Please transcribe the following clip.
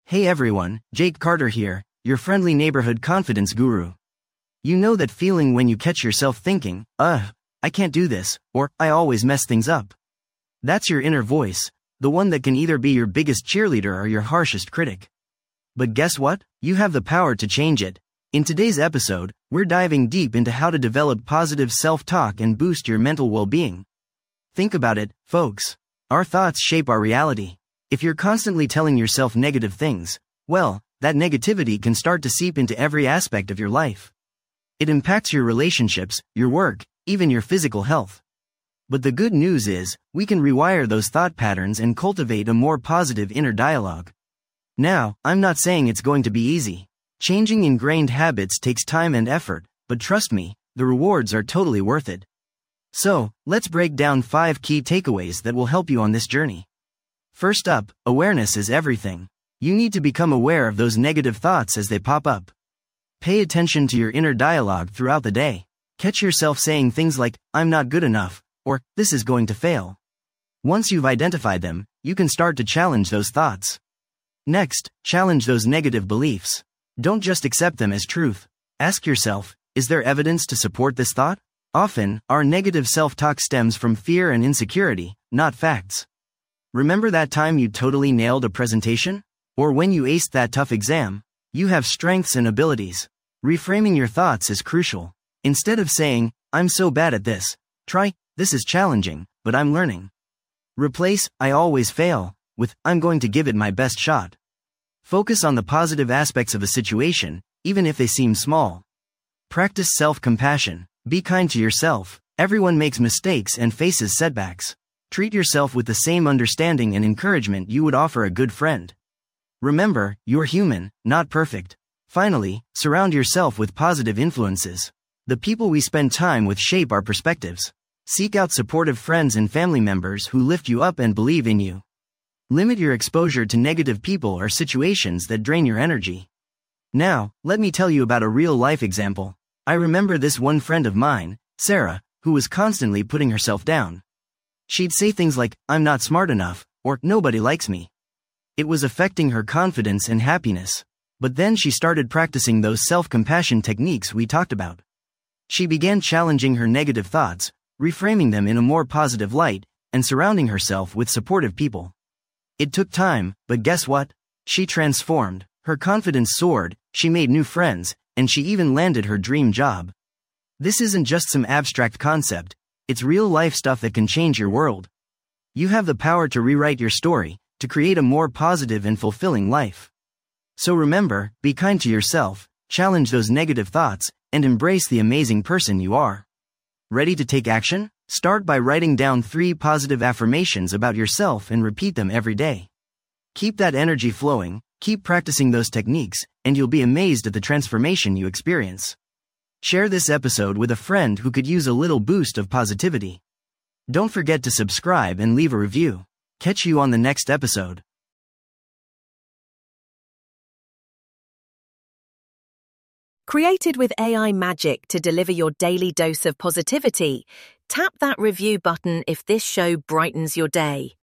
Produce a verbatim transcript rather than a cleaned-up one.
Hey everyone, Jake Carter here, your friendly neighborhood confidence guru. You know that feeling when you catch yourself thinking, ugh, I can't do this, or I always mess things up. That's your inner voice, the one that can either be your biggest cheerleader or your harshest critic. But guess what? You have the power to change it. In today's episode, we're diving deep into how to develop positive self-talk and boost your mental well-being. Think about it, folks. Our thoughts shape our reality. If you're constantly telling yourself negative things, well, that negativity can start to seep into every aspect of your life. It impacts your relationships, your work, even your physical health. But the good news is, we can rewire those thought patterns and cultivate a more positive inner dialogue. Now, I'm not saying it's going to be easy. Changing ingrained habits takes time and effort, but trust me, the rewards are totally worth it. So, let's break down five key takeaways that will help you on this journey. First up, awareness is everything. You need to become aware of those negative thoughts as they pop up. Pay attention to your inner dialogue throughout the day. Catch yourself saying things like, I'm not good enough, or, this is going to fail. Once you've identified them, you can start to challenge those thoughts. Next, challenge those negative beliefs. Don't just accept them as truth. Ask yourself, is there evidence to support this thought? Often, our negative self-talk stems from fear and insecurity, not facts. Remember that time you totally nailed a presentation? Or when you aced that tough exam? You have strengths and abilities. Reframing your thoughts is crucial. Instead of saying, I'm so bad at this, try, this is challenging, but I'm learning. Replace, I always fail, with, I'm going to give it my best shot. Focus on the positive aspects of a situation, even if they seem small. Practice self-compassion. Be kind to yourself. Everyone makes mistakes and faces setbacks. Treat yourself with the same understanding and encouragement you would offer a good friend. Remember, you're human, not perfect. Finally, surround yourself with positive influences. The people we spend time with shape our perspectives. Seek out supportive friends and family members who lift you up and believe in you. Limit your exposure to negative people or situations that drain your energy. Now, let me tell you about a real-life example. I remember this one friend of mine, Sarah, who was constantly putting herself down. She'd say things like, I'm not smart enough, or nobody likes me. It was affecting her confidence and happiness. But then she started practicing those self-compassion techniques we talked about. She began challenging her negative thoughts, reframing them in a more positive light, and surrounding herself with supportive people. It took time, but guess what? She transformed, her confidence soared, she made new friends, and she even landed her dream job. This isn't just some abstract concept. It's real-life stuff that can change your world. You have the power to rewrite your story, to create a more positive and fulfilling life. So remember, be kind to yourself, challenge those negative thoughts, and embrace the amazing person you are. Ready to take action? Start by writing down three positive affirmations about yourself and repeat them every day. Keep that energy flowing, keep practicing those techniques, and you'll be amazed at the transformation you experience. Share this episode with a friend who could use a little boost of positivity. Don't forget to subscribe and leave a review. Catch you on the next episode. Created with A I magic to deliver your daily dose of positivity, tap that review button if this show brightens your day.